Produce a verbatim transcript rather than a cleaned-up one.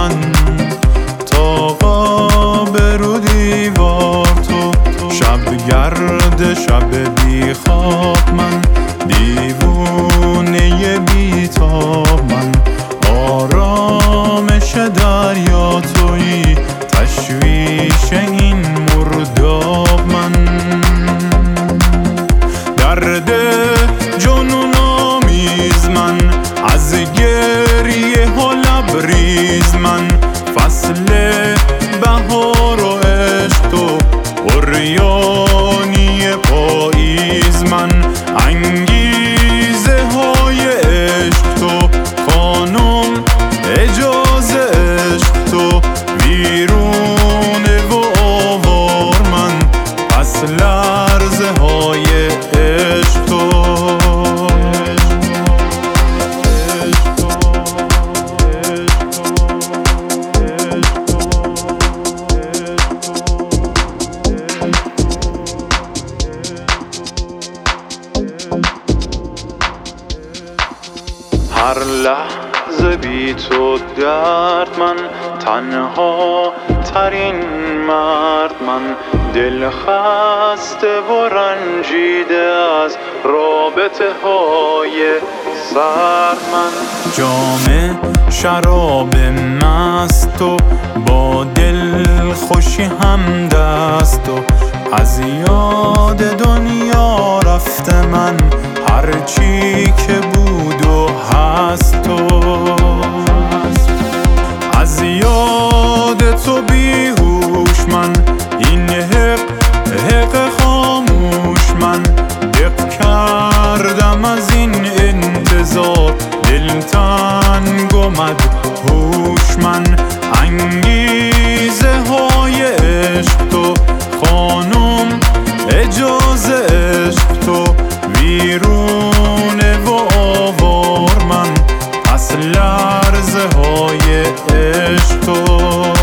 من، تا قاب رو دیوار تو، شب گرد شب بی خواب من، دیوونه بی تاب من، آرامش دریا تویی، تشویش این مرداب من، درد جنون آمیز من، از گریه ها لبریز من، فصل بهار و عشق تو، عریانی پاییز من، انگیزه های عشق تو، خانم اجازه عشق تو، ویرونه و آوار من، پس لرزه های عشق تو. هر لحظه بی تو درد من، تنها ترین مرد من، دل خسته و رنجیده از رابطه های سرد من، جام شراب مست و با دل خوشی هم دست و از یاد دنیا رفته من، هرچی که بود و هست تو، از یاد تو بیهوش من، این حق حق خاموش من، دق کردم از این انتظار، دل تنگ آمد هوش من، انگیزه های عشق تو، خانم اجازه عشق تو، ویرونه و آوار من، پس لرزه های عشق تو.